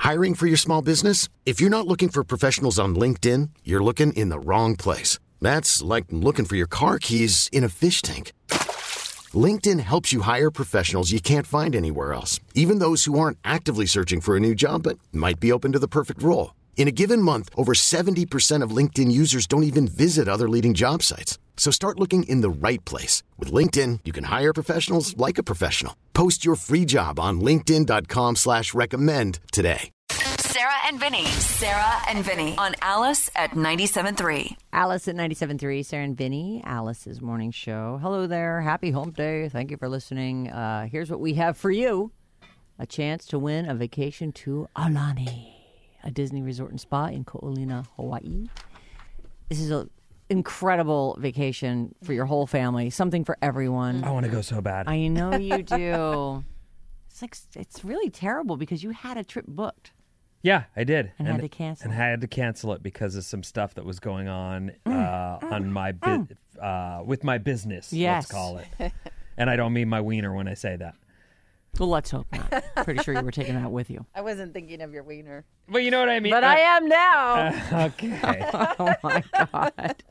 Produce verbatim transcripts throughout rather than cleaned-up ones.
Hiring for your small business? If you're not looking for professionals on LinkedIn, you're looking in the wrong place. That's like looking for your car keys in a fish tank. LinkedIn helps you hire professionals you can't find anywhere else, even those who aren't actively searching for a new job but might be open to the perfect role. In a given month, over seventy percent of LinkedIn users don't even visit other leading job sites. So start looking in the right place. With LinkedIn, you can hire professionals like a professional. Post your free job on linkedin dot com slash recommend today. Sarah and Vinny. Sarah and Vinny on Alice at ninety-seven point three. Alice at ninety-seven point three, Sarah and Vinny, Alice's morning show. Hello there. Happy hump day. Thank you for listening. Uh, here's what we have for you. A chance to win a vacation to Aulani, a Disney resort and spa in Ko'olina, Hawaii. This is an incredible vacation for your whole family. Something for everyone. I want to go so bad. I know you do. It's like it's really terrible because you had a trip booked. Yeah, I did. And, and had to cancel. And had to cancel it because of some stuff that was going on uh, mm. on my bu- uh, with my business, yes. let's call it. And I don't mean my wiener when I say that. Well, let's hope not. Pretty sure you were taking that with you. I wasn't thinking of your wiener. Well, you know what I mean? But uh, I am now. Uh, okay. Oh, my God.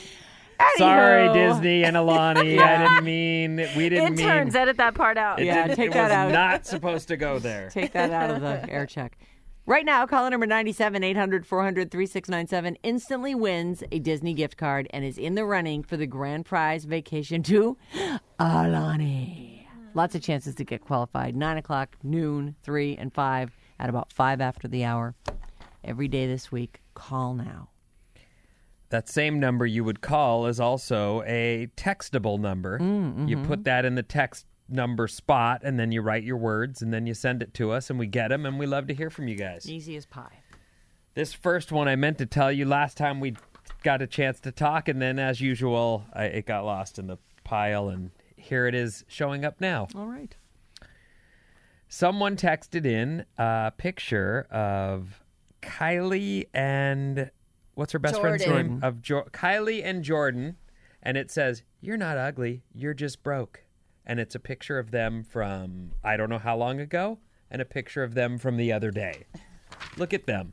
Sorry, Disney and Aulani. Yeah. I didn't mean, we didn't Interns, mean. Interns, edit that part out. It yeah, take it that was out. not supposed to go there. Take that out of the air check. Right now, caller number ninety-seven, eight hundred, four hundred, thirty-six ninety-seven instantly wins a Disney gift card and is in the running for the grand prize vacation to Aulani. Lots of chances to get qualified. nine o'clock, noon, three, and five, at about five after the hour. Every day this week. Call now. That same number you would call is also a textable number. Mm-hmm. You put that in the text number spot, and then you write your words, and then you send it to us, and we get them, and we love to hear from you guys. Easy as pie. This first one I meant to tell you last time we got a chance to talk, and then, as usual, I, it got lost in the pile, and here it is showing up now. All right. Someone texted in a picture of Kylie and... What's her best Jordan. friend's name? Of jo- Kylie and Jordan, and it says, "You're not ugly, you're just broke." And it's a picture of them from I don't know how long ago, and a picture of them from the other day. Look at them.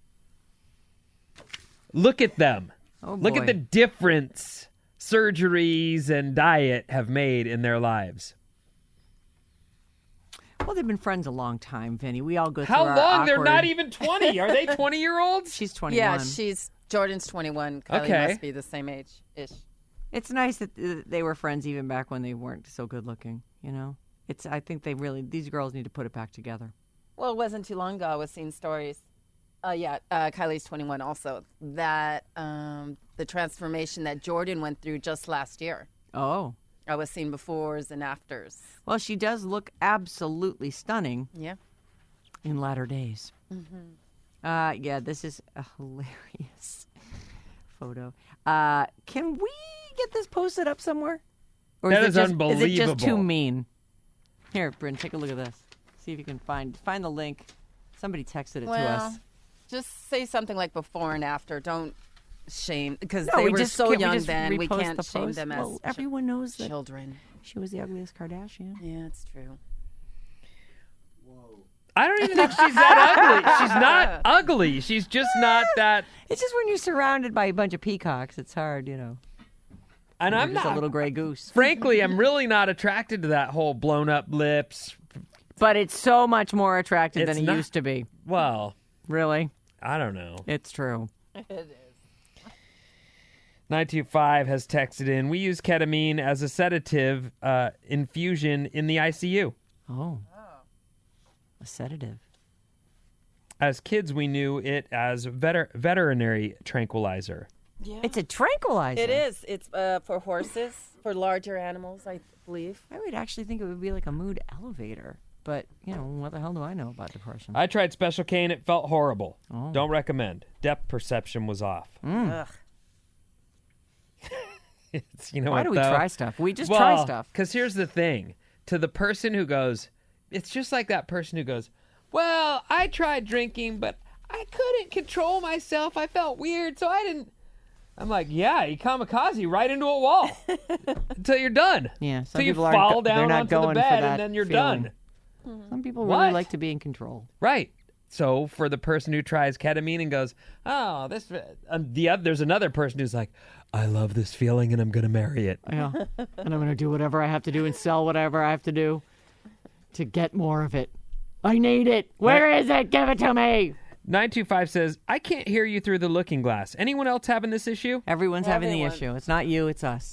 Look at them. Oh, Look boy. at the difference surgeries and diet have made in their lives. Well, they've been friends a long time, Vinny. We all go through How our long? They're awkward- not even twenty. Are they twenty-year-olds? She's twenty-one. Yeah, she's Jordan's twenty-one. Kylie Okay. must be the same age-ish. It's nice that uh, they were friends even back when they weren't so good looking, you know? It's. I think they really, these girls need to put it back together. Well, it wasn't too long ago I was seeing stories. Uh, yeah, uh, Kylie's twenty-one also. That um, the transformation that Jordan went through just last year. Oh. I was seeing befores and afters. Well, she does look absolutely stunning Yeah. in latter days. Mm-hmm. Uh, yeah, this is a hilarious photo. Uh, can we get this posted up somewhere? Or That it is just, Is it just too unbelievable. mean? Here, Bryn, take a look at this. See if you can find find the link. Somebody texted it well, to us. just say something like before and after. Don't shame, because No, they we were just, so can't we young just then. We repost can't the shame post? them as Well, ch- everyone knows that children. she was the ugliest Kardashian. Yeah, it's true. I don't even think she's that ugly. She's not ugly. She's just not that. It's just when you're surrounded by a bunch of peacocks, it's hard, you know. And You're I'm just not. a little gray goose. Frankly, I'm really not attracted to that whole blown up lips. But it's so much more attractive It's than it not- used to be. Well, Really? I don't know. It's true. nine two five has texted in, "We use ketamine as a sedative uh, infusion in the I C U. Oh. A sedative. As kids, we knew it as veter- veterinary tranquilizer." Yeah. It's a tranquilizer. It is. It's uh, for horses, for larger animals, I believe. I would actually think it would be like a mood elevator. But, you know, what the hell do I know about depression? I tried Special K and it felt horrible. Oh. Don't recommend. Depth perception was off. Ugh. It's, you know Why what, do we though? try stuff? We just well, try stuff. Because here's the thing. To the person who goes, it's just like that person who goes, well, I tried drinking, but I couldn't control myself. I felt weird, so I didn't. I'm like, yeah, you kamikaze right into a wall until you're done. Yeah, some Until you people aren't fall go- they're down not onto the going for bed that and then you're feeling. done. Some people What? really like to be in control. Right. So for the person who tries ketamine and goes, oh, this, um, the other, there's another person who's like, I love this feeling and I'm going to marry it. Yeah. And I'm going to do whatever I have to do and sell whatever I have to do to get more of it. I need it. Where is it? Give it to me. nine two five says, I can't hear you through the looking glass. Anyone else having this issue? Everyone's having the Everyone. issue. It's not you, it's us.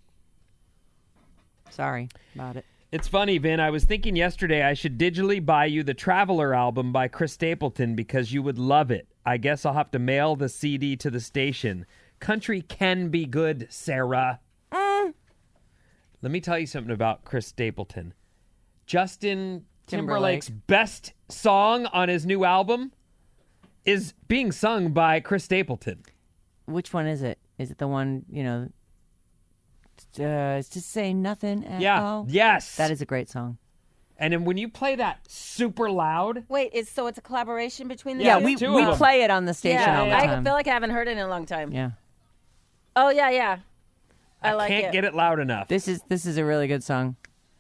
Sorry about it. It's funny, Vin. I was thinking yesterday I should digitally buy you the Traveler album by Chris Stapleton because you would love it. I guess I'll have to mail the C D to the station. Country can be good, Sarah. Mm. Let me tell you something about Chris Stapleton. Justin Timberlake. Timberlake's best song on his new album is being sung by Chris Stapleton. Which one is it? Is it the one, you know, uh, it's just say nothing at Yeah. all? Yes. That is a great song. And then when you play that super loud, Wait, it's so it's a collaboration between the Yeah, two? we, two we of them. play it on the station Yeah, all the I time. feel like I haven't heard it in a long time. yeah. Oh yeah, yeah. I, I like can't it. get it loud enough. This is this is a really good song.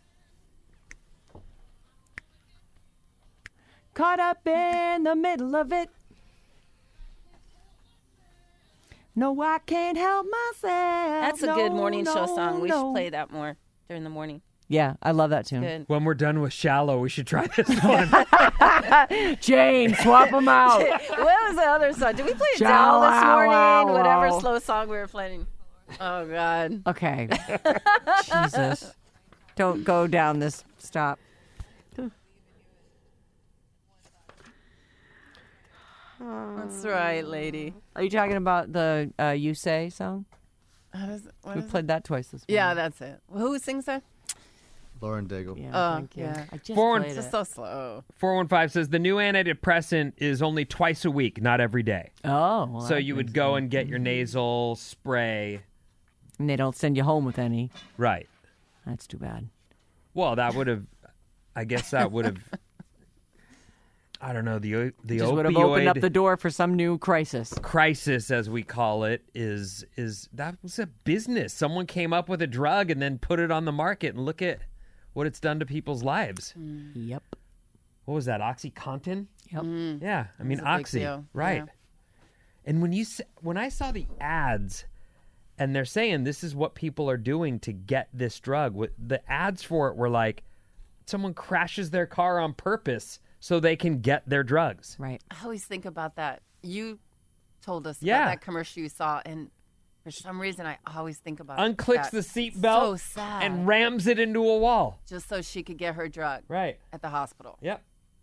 Caught up in the middle of it. No, I can't help myself. That's a No, good morning show no, song. We no. should play that more during the morning. Yeah, I love that tune. Good. When we're done with Shallow, we should try this one. Jane, swap them out. What was the other song? Did we play Shallow, Down this morning? wow, Whatever wow. slow song we were playing. Oh God. Okay. Jesus. Don't go down this. Stop. That's right, lady. Are you talking about the uh, You Say song? How does it, what We is it? played that twice this morning. Yeah, that's it. Who sings that? Lauren Daigle. Yeah, Oh, thank you. yeah. I just Four and- played It's it. just so slow. four one five says the new antidepressant is only twice a week, not every day. Oh. Well, So that you would makes go sense. and get your nasal spray. And they don't send you home with any. Right. That's too bad. Well, that would have, I guess that would have, I don't know, the the Just would have opened up opioid the door for some new crisis. crisis, as we call it, is is that was a business. Someone came up with a drug and then put it on the market, and look at what it's done to people's lives. Yep. What was that, OxyContin? Yep. Yeah, I mean It's a big Oxy, deal. right? Yeah. And when you s- when I saw the ads, and they're saying this is what people are doing to get this drug, what- the ads for it were like, someone crashes their car on purpose so they can get their drugs. Right. I always think about that. You told us Yeah. about that commercial you saw, and for some reason, I always think about Unclicks that. the So seatbelt sad. and rams it into a wall. just so she could get her drug Right. at the hospital. Yep.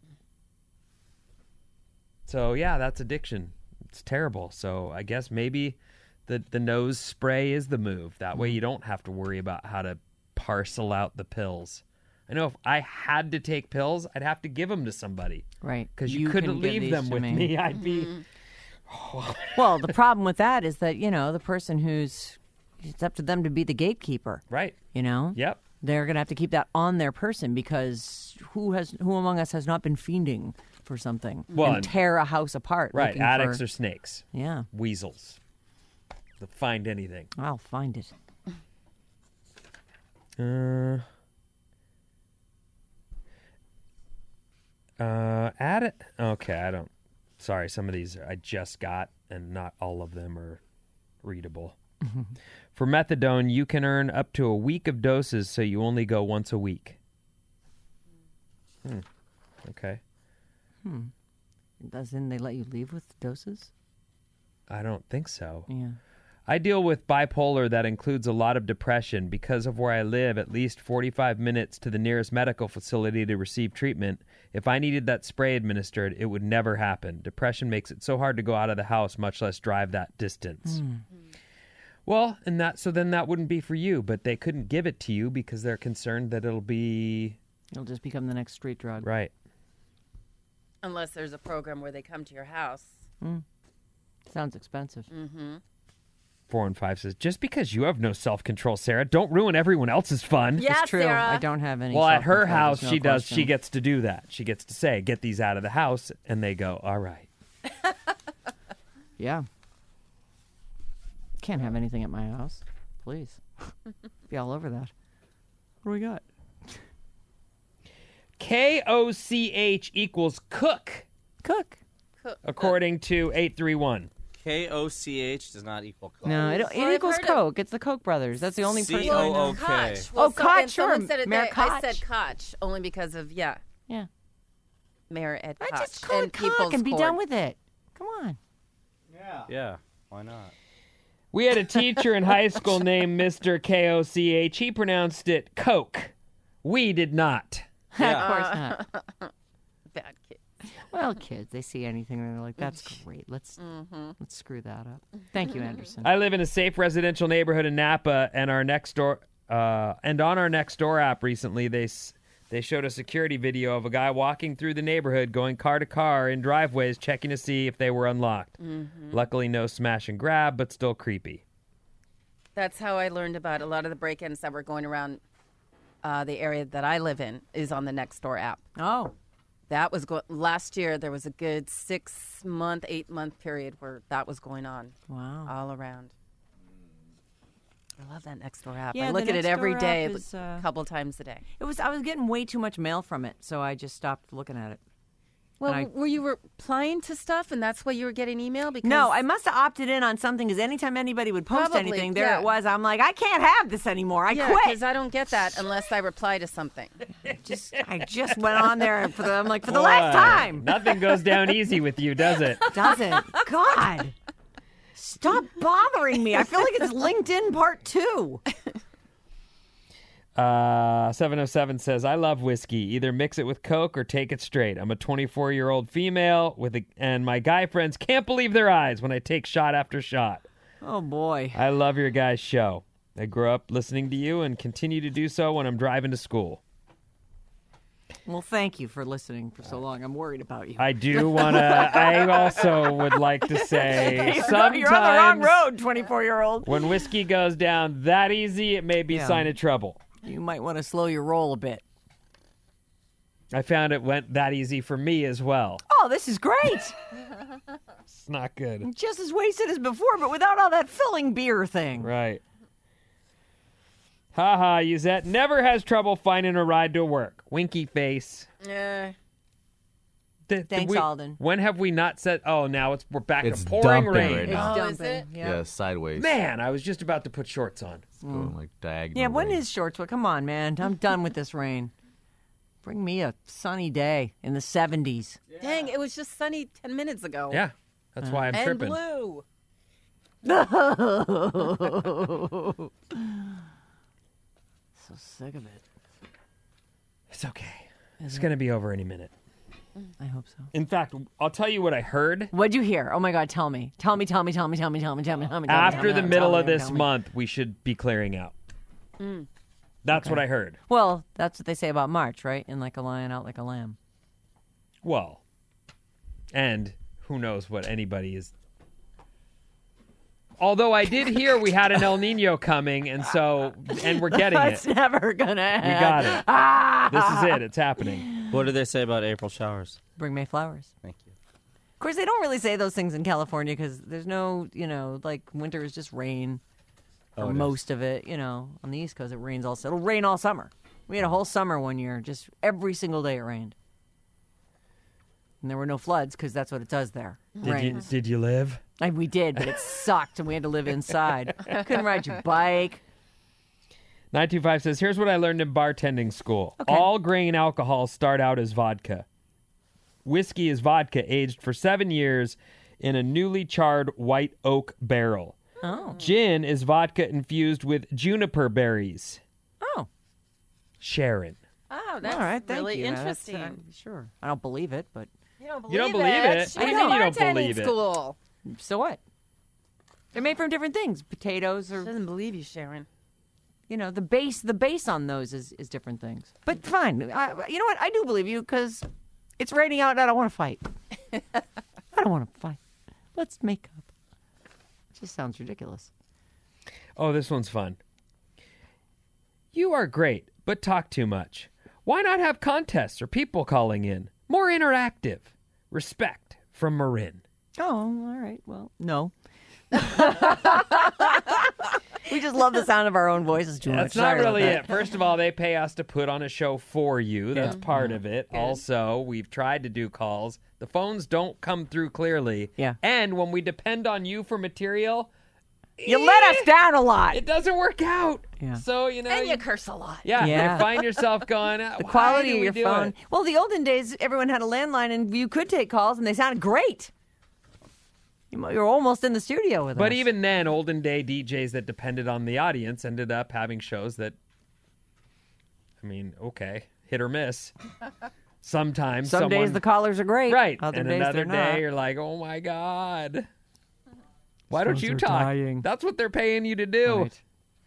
So yeah, that's addiction. It's terrible. So I guess maybe the the nose spray is the move. That way you don't have to worry about how to parcel out the pills. I know if I had to take pills, I'd have to give them to somebody Right. because you, couldn't give leave these them to with me. me. I'd be Well, the problem with that is that, you know, the person who's, it's up to them to be the gatekeeper, right. you know? Yep. They're going to have to keep that on their person because who has, who among us has not been fiending for something Well, and and- tear a house apart? Right. looking Addicts for, or snakes, Yeah. weasels. They'll find anything. I'll find it. Uh, uh, add it. Okay, I don't. Sorry, some of these I just got, and not all of them are readable. For methadone, you can earn up to a week of doses, so you only go once a week. Hmm. Okay. Doesn't they let you leave with doses? I don't think so. Yeah. I deal with bipolar that includes a lot of depression. Because of where I live, at least forty-five minutes to the nearest medical facility to receive treatment. If I needed that spray administered, it would never happen. Depression makes it so hard to go out of the house, much less drive that distance. Well, and that so then that wouldn't be for you, but they couldn't give it to you because they're concerned that it'll be It'll just become the next street drug. right. Unless there's a program where they come to your house. Sounds expensive. Four and five says, just because you have no self-control, Sarah, don't ruin everyone else's fun. Yeah, It's true. Sarah. I don't have any. Well, at her self-control, house, there's no she does. question. She gets to do that. She gets to say, "Get these out of the house," and they go, "All right." Yeah. Can't have anything at my house. Please. Be all over that. What do we got? K O C H equals cook Cook. according to eight three one. K O C H does not equal Coke. No, it, it Well, I've equals heard of- Coke. It's the Koch brothers. That's the only person. C I O know. O K. Koch. Oh, so- Koch, and someone sure. said it Mayor there. I said Koch. Koch only because of, yeah, Yeah. Mayor Ed I Koch. just call and it Cock People's and be Court. done with it. Come on. Yeah, why not? We had a teacher in high school named Mister K O C H. He pronounced it Coke. We did not. Yeah. Of course not. Bad kid. Well, kids, they see anything and they're like, "That's great. Let's let's screw that up." Thank you, Anderson. I live in a safe residential neighborhood in Napa, and our next door, uh, and on our next door app recently, they s- they showed a security video of a guy walking through the neighborhood, going car to car in driveways, checking to see if they were unlocked. Luckily, no smash and grab, but still creepy. That's how I learned about a lot of the break-ins that were going around uh, the area that I live in is on the Nextdoor app. Oh, That was go- last year. There was a good six-month, eight-month period where that was going on wow. all around. I love that Nextdoor app. Yeah, I look the at it every Nextdoor day, app a is, uh, couple times a day. It was. I was getting way too much mail from it, so I just stopped looking at it. Well, I- were you replying to stuff, and that's why you were getting email? Because No, I must have opted in on something because anytime anybody would post Probably, anything, there yeah. it was. I'm like, I can't have this anymore. I yeah, quit. because I don't get that unless I reply to something. just, I just went on there for the. I'm like, for the last Boy, time. Nothing goes down easy with you, does it? Doesn't. God. Stop bothering me. I feel like it's LinkedIn part two. Uh, seven oh seven says, I love whiskey. Either mix it with Coke or take it straight. I'm a twenty-four-year-old female with a, and my guy friends can't believe their eyes when I take shot after shot. Oh, boy. I love your guys' show. I grew up listening to you and continue to do so when I'm driving to school. Well, thank you for listening for so long. I'm worried about you. I do want to, I also would like to say, You're sometimes You're on the wrong road, twenty-four-year-old. when whiskey goes down that easy, it may be Yeah. a sign of trouble. You might want to slow your roll a bit. I found it went that easy for me as well. Oh, this is great. It's not good. Just as wasted as before, but without all that filling beer thing. Right. Ha ha, Yuzette never has trouble finding a ride to work. Winky face. Yeah. Th- th- Thanks, we- Alden. When have we not said, oh, now it's we're back It's to pouring dumping rain. right now. Oh, Dumping. is it? Yeah, sideways. Man, I was just about to put shorts on. It's going like diagonal. Yeah, when rain. is shorts? Well, come on, man. I'm done with this rain. Bring me a sunny day in the seventies. Dang, it was just sunny ten minutes ago. Yeah, that's why I'm And tripping. blue. So sick of it. It's okay. It's going to be over any minute. I hope so. In fact, I'll tell you what I heard. What'd you hear? Oh my God, tell me. Tell me, tell me, tell me, tell me, tell me, tell me, tell me. tell me, After tell the me, middle tell of me, this tell me. month, we should be clearing out. That's what I heard. Well, that's what they say about March, right? In like a lion, out like a lamb. Well, and who knows what anybody is. Although I did hear we had an El Nino coming, and so, and we're getting That's it. never gonna happen. We got it. Ah! This is it. It's happening. What do they say about April showers? Bring May flowers. Thank you. Of course, they don't really say those things in California because there's no, you know, like winter is just rain for Oh, it is. most of it. You know, on the East Coast it rains all. It'll rain all summer. We had a whole summer one year, just every single day it rained, and there were no floods because that's what it does there. Did you, Rains. did you live? And we did, but it sucked, and we had to live inside. Couldn't ride your bike. nine two five says, here's what I learned in bartending school. Okay. All grain alcohols start out as vodka. Whiskey is vodka aged for seven years in a newly charred white oak barrel. Oh. Gin is vodka infused with juniper berries. Oh. Sharon. Oh, that's all right. Thank really you. That's, interesting. uh, sure. I don't believe it, but you don't believe You don't believe it? She What do you went mean you to don't bartending believe it? School. so what? They're made from different things. Potatoes She or doesn't believe you, Sharon. you know, the base the base on those is, is different things. But fine. I, you know what? I do believe you because it's raining out and I don't want to fight. I don't want to fight. Let's make up. It just sounds ridiculous. Oh, this one's fun. You are great, but talk too much. Why not have contests or people calling in? More interactive. Respect from Marin. Oh, all right. Well, no. We just love the sound of our own voices too much. That's not Sorry about really that. it. First of all, they pay us to put on a show for you. That's part Mm-hmm. of it. Also, we've tried to do calls. The phones don't come through clearly. Yeah. And when we depend on you for material, You let us down a lot. it doesn't work out. Yeah. So, you know. And you you- curse a lot. yeah, Yeah. you find yourself going, The quality of your phone. It? Well, the olden days, everyone had a landline, and you could take calls, and they sounded great. You mo- You're almost in the studio with us. But even then, olden day D Js that depended on the audience ended up having shows that, I mean, okay, hit or miss. Sometimes some someone, days the callers are great. right, Other and days another they're day not. you're like, oh my god, why don't Phones you are talk? dying. That's what they're paying you to do. Right.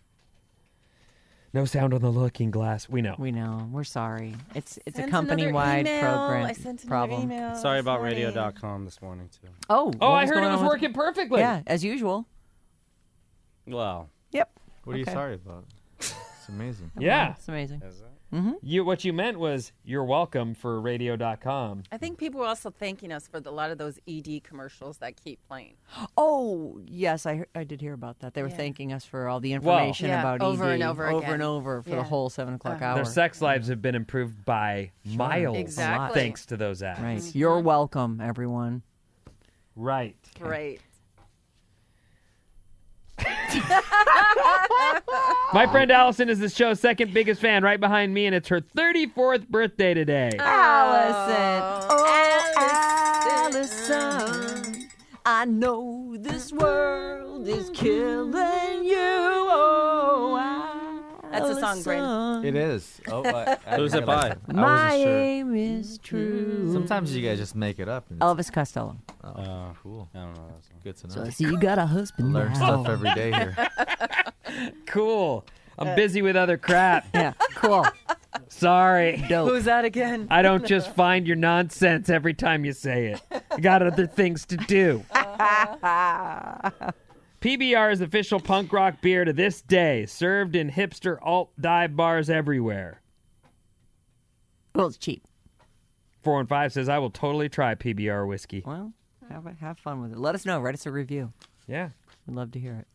No sound on the looking glass. We know. We know. We're sorry. It's it's Sent a company-wide another email. program I sent another problem. email Sorry this about morning. radio dot com this morning, too. Oh, oh, what I heard going it on was with- working perfectly. Yeah, as usual. Well, Yep. What are Okay. you sorry about? It's amazing. Yeah. It's amazing. is it? You what you meant was you're welcome for radio dot com. I think people were also thanking us for the, a lot of those E D commercials that keep playing. Oh, yes, I, he- I did hear about that. They were Yeah. thanking us for all the information Yeah, about over E D and over over again. and over for the Yeah. whole seven o'clock Uh-huh. hour. Their sex lives have been improved by miles Exactly. thanks to those ads. Right. You're welcome, everyone. Right. Great. My friend Allison is the show's second biggest fan, right behind me, and it's her thirty-fourth birthday today. Allison. Oh, Allison. I know this world is killing you. Oh, That's a song, Bryn. Allison. It is. Oh, I, I Who's didn't it by? realize that. I My wasn't sure. aim is true. Sometimes you guys just make it up. And it's, Elvis Costello. oh, Uh, cool. I don't know that song. Good to know. So I see you got a husband Learn now. stuff every day here. Cool. I'm busy with other crap. Yeah, cool. Sorry. Dope. Who's that again? I don't just find your nonsense every time you say it. I got other things to do. P B R is official punk rock beer to this day, served in hipster alt dive bars everywhere. Well, it's cheap. four one five says, I will totally try P B R whiskey. Well, have, have fun with it. Let us know. Write us a review. Yeah. We'd love to hear it.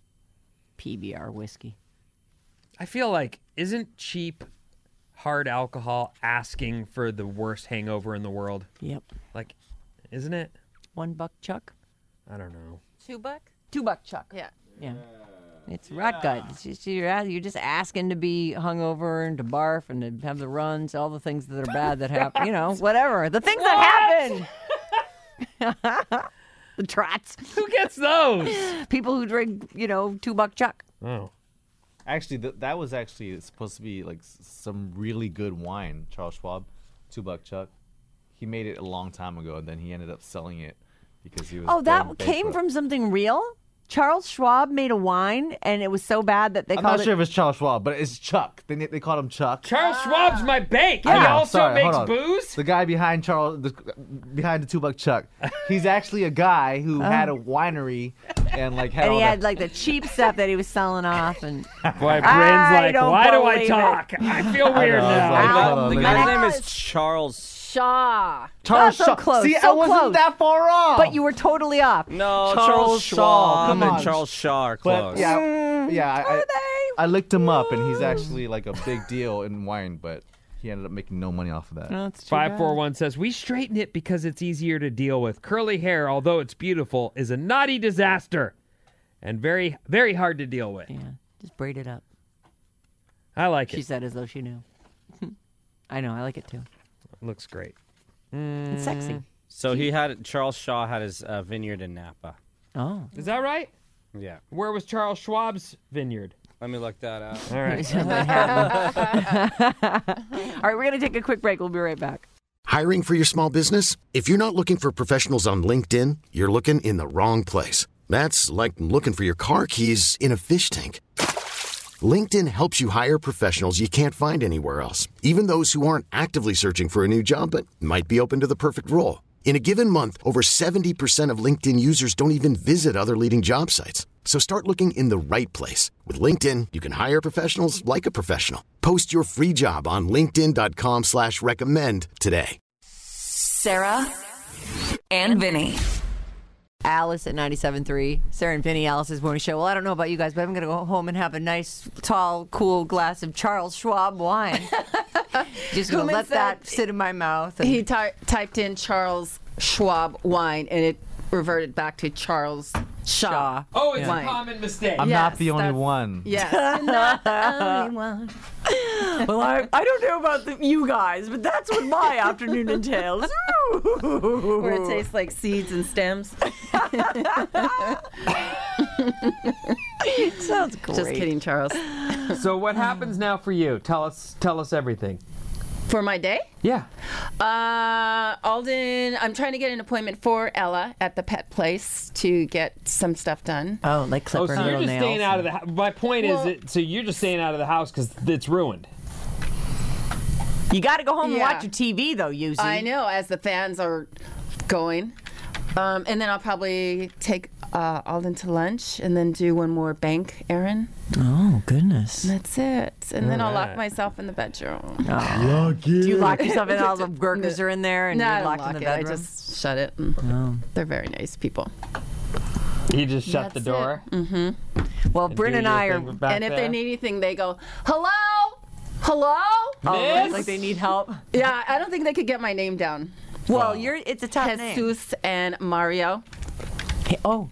P B R whiskey. I feel like, isn't cheap hard alcohol asking for the worst hangover in the world? Yep. Like, isn't it? One buck chuck. I don't know. Two buck? Two buck chuck. Yeah. Yeah. It's rat gut. It's just, you're, a- you're just asking to be hungover and to barf and to have the runs, all the things that are bad that happen. You know, whatever. The things that happen. The trots. Who gets those? People who drink, you know, two buck chuck. Oh. Actually, th- that was actually supposed to be like s- some really good wine. Charles Schwab, two buck chuck. He made it a long time ago, and then he ended up selling it because he was. Oh, that going came bankrupt. from something real? Charles Schwab made a wine, and it was so bad that they I'm called not it... sure if it's Charles Schwab, but it's Chuck. They they called him Chuck. Charles Schwab's my bank. I He know, also sorry, makes hold on. booze? The guy behind Charles, the, behind the two buck Chuck, he's actually a guy who had a winery and like had and all he had that. like the cheap stuff that he was selling off, and Boy, Bryn's I like, don't why do I believe talk? I feel weird know, I was now. like, The, hold on, the let guy's me- name is Charles. Shaw. Charles so Shaw. close, See, so I wasn't close. that far off. but you were totally off. No, Charles Charles, Shaw, Schwab come and on. Charles Shaw are But close. yeah, yeah. I, I, they? I looked him up, and he's actually like a big deal in wine, but he ended up making no money off of that. No, it's too five bad. four one says, we straighten it because it's easier to deal with. Curly hair, although it's beautiful, is a naughty disaster and very, very hard to deal with. Yeah, just braid it up. I like She it. said as though she knew. I know, I like it too. Looks great. It's sexy. So he had Charles Shaw had his uh, vineyard in Napa. Oh. Is that right? Yeah. Where was Charles Schwab's vineyard? Let me look that up. All right. All right, we're going to take a quick break. We'll be right back. Hiring for your small business? If you're not looking for professionals on LinkedIn, you're looking in the wrong place. That's like looking for your car keys in a fish tank. LinkedIn helps you hire professionals you can't find anywhere else, even those who aren't actively searching for a new job but might be open to the perfect role. In a given month, over seventy percent of LinkedIn users don't even visit other leading job sites. So start looking in the right place. With LinkedIn, you can hire professionals like a professional. Post your free job on linkedin.com slash recommend today. Sarah and Vinny. Alice at ninety-seven point three. Sarah and Vinny, Alice's morning show. Well, I don't know about you guys, but I'm going to go home and have a nice, tall, cool glass of Charles Schwab wine. Just going to let that sit in my mouth. And... He ty- typed in Charles Schwab wine, and it reverted back to Charles Shaw. Shaw. Oh, it's Wine. a common mistake. I'm Yes, not the only that's- one. Yes. You're not the only one. Well, I, I don't know about the, you guys, but that's what my afternoon entails. Where it tastes like seeds and stems. Sounds great. Just kidding, Charles. So what happens now for you? Tell us. Tell us everything. For my day? Yeah. Uh, Alden, I'm trying to get an appointment for Ella at the pet place to get some stuff done. Oh, like Oh, clipper so you're little just nails. staying out of the house. My point Well- is, that, so you're just staying out of the house because it's ruined. You got to go home and Yeah. watch your T V, though, Yuzi. I know, as the fans are going. Um, and then I'll probably take uh, Alden to lunch and then do one more bank errand. Oh, goodness. That's it. And then I'll lock Alright. myself in the bedroom. Do you lock yourself in? All the Gurkhas are in there and No, I you're don't locked in lock the it. I bedroom? just shut it. And Oh. They're very nice people. You just shut That's the door. it. Well, and Bryn do and your I are... thing back And if there. they need anything, they go, hello? Hello? Oh, Miss? like they need help? Yeah, I don't think they could get my name down. Well, you're. It's a tough name. Jesus and Mario. Hey, oh,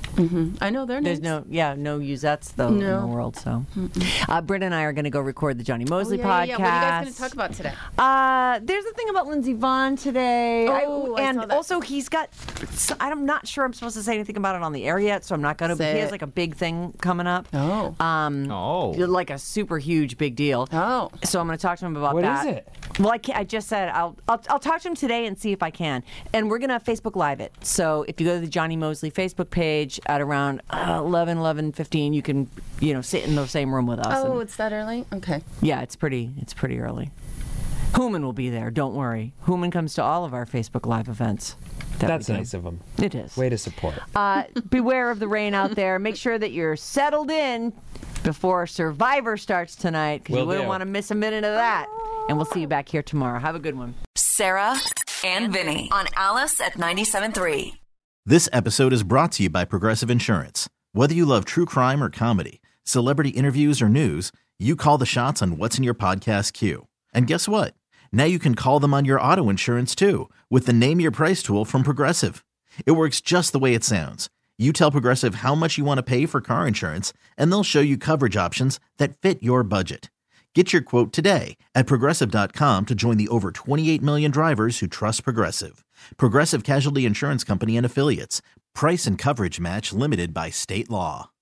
I know their names. there's no, yeah, no Yuzettes though in No. the world. So, uh, Britt and I are going to go record the Johnny Oh, Mosley yeah, podcast. yeah, yeah. What are you guys going to talk about today? Uh, there's a thing about Lindsey Vonn today. Oh, I and saw that. also he's got. So I'm not sure I'm supposed to say anything about it on the air yet, so I'm not going to. But Say he has it. like a big thing coming up. Oh. Um, Oh. like a super huge big deal. Oh. So I'm going to talk to him about What that. is it? Well, I, can't, I just said I'll, I'll I'll talk to him today and see if I can. And we're gonna Facebook Live it. So if you go to the Johnny Mosley Facebook page at around uh, eleven, eleven fifteen, you can you know sit in the same room with us. Oh, and- it's that early? Okay. yeah, it's pretty it's pretty early. Human will be there. Don't worry. Human comes to all of our Facebook Live events. that we That's do. nice of him. It is. Way to support. Uh, beware of the rain out there. Make sure that you're settled in before Survivor starts tonight, because you Will wouldn't do. want to miss a minute of that. And we'll see you back here tomorrow. Have a good one. Sarah and Vinny on Alice at ninety-seven point three. This episode is brought to you by Progressive Insurance. Whether you love true crime or comedy, celebrity interviews or news, you call the shots on what's in your podcast queue. And guess what? Now you can call them on your auto insurance too, with the Name Your Price tool from Progressive. It works just the way it sounds. You tell Progressive how much you want to pay for car insurance, and they'll show you coverage options that fit your budget. Get your quote today at Progressive dot com to join the over twenty-eight million drivers who trust Progressive. Progressive Casualty Insurance Company and Affiliates. Price and coverage match limited by state law.